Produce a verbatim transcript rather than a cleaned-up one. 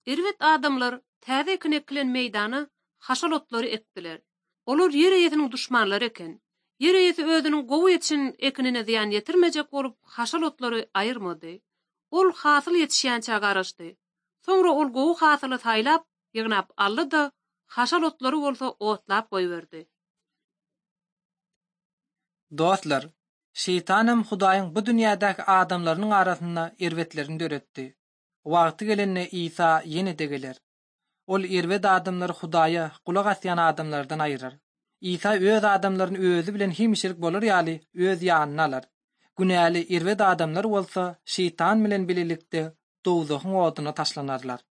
Irwet adamlar täze ekleneklen meýdana haşalotlary ekdiler. Olar ýer ýetiniň duşmanlary eken. Ýer ýeti özüniň gowy ýetişin ekinine ziýan ýetirmejek bolup haşalotlary aýyrmady. Ol hasyl ýetişýänçä garaşdy. Soňra ol gowy hasyly saýlap, ýygnap aldy da haşalotlary bolsa otlap goýberdi. Dostlar, şeytanam Hudaýyň bu dünýädäki adamlarynyň arasyna irwetlerini döretdi. Wagty gelende İsa ýene de geler. Ol irwet adamlary Hudaýa kulak asýan adamlardan aýyrar. İsa öz adamlaryny özü bilen hemşirik bolar ýaly öz ýanyna alar. Günäli irwet adamlar bolsa şeytan bilen birlikde dowzagyň oduna taşlanarlar.